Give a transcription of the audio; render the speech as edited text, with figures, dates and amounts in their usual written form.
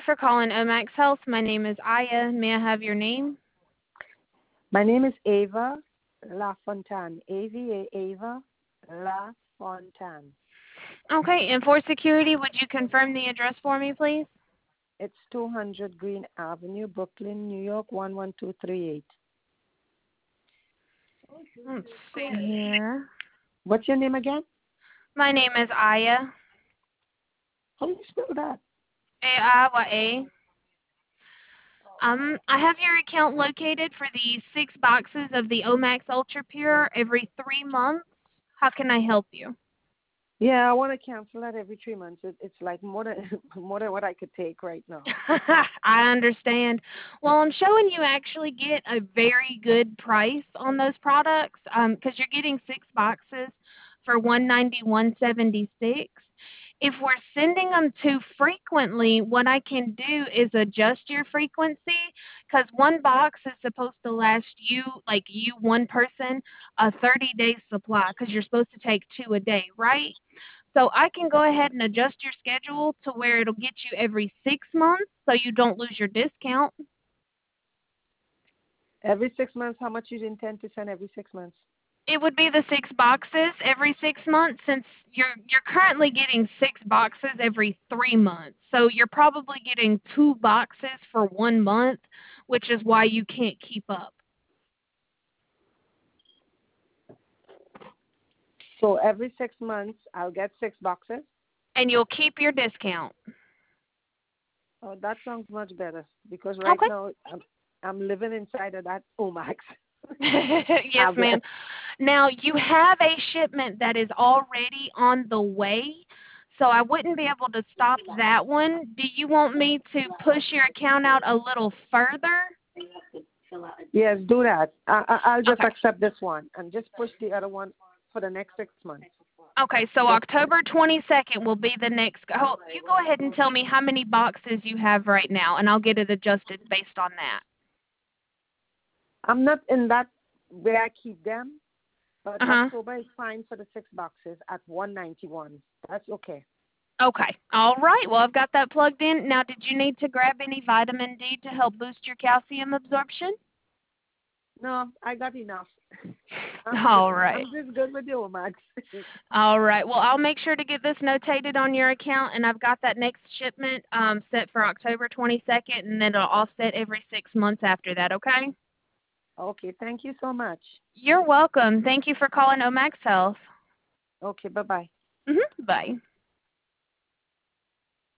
for calling Omax Health. My name is Aya. May I have your name? My name is Ava LaFontaine. AVA Ava LaFontaine. Okay, and for security, would you confirm the address for me, please? It's 200 Green Avenue, Brooklyn, New York, 11238. Let's see here. What's your name again? My name is Aya. How do you spell that? A-I-Y-A. I have your account located for the 6 boxes of the Omax Ultra Pure every 3 months. How can I help you? Yeah, I want to cancel that every 3 months. It's like more than more than what I could take right now. I understand. Well, I'm showing you actually get a very good price on those products because you're getting 6 boxes for $191.76. If we're sending them too frequently, what I can do is adjust your frequency because one box is supposed to last you, like you, one person, a 30-day supply because you're supposed to take 2 a day, right? So I can go ahead and adjust your schedule to where it'll get you every 6 months so you don't lose your discount. Every 6 months, how much you intend to send every 6 months? It would be the 6 boxes every 6 months since you're currently getting 6 boxes every 3 months. So you're probably getting 2 boxes for 1 month, which is why you can't keep up. So every 6 months, I'll get 6 boxes? And you'll keep your discount. Oh, that sounds much better because right Okay. now I'm living inside of that Omax. Yes, ma'am. Now, you have a shipment that is already on the way, so I wouldn't be able to stop that one. Do you want me to push your account out a little further? Yes, do that. I'll just Okay. accept this one and just push the other one for the next 6 months. Okay, so October 22nd will be the next. Oh, you go ahead and tell me how many boxes you have right now, and I'll get it adjusted based on that. I'm not in that where I keep them, but Uh-huh. October is fine for the 6 boxes at $191. That's okay. Okay. All right. Well, I've got that plugged in. Now, did you need to grab any vitamin D to help boost your calcium absorption? No, I got enough. All right. I'm just good with the Omax. All right. Well, I'll make sure to get this notated on your account, and I've got that next shipment set for October 22nd, and then it'll offset every 6 months after that, okay? Okay, thank you so much. You're welcome. Thank you for calling Omax Health. Okay, bye-bye. Bye.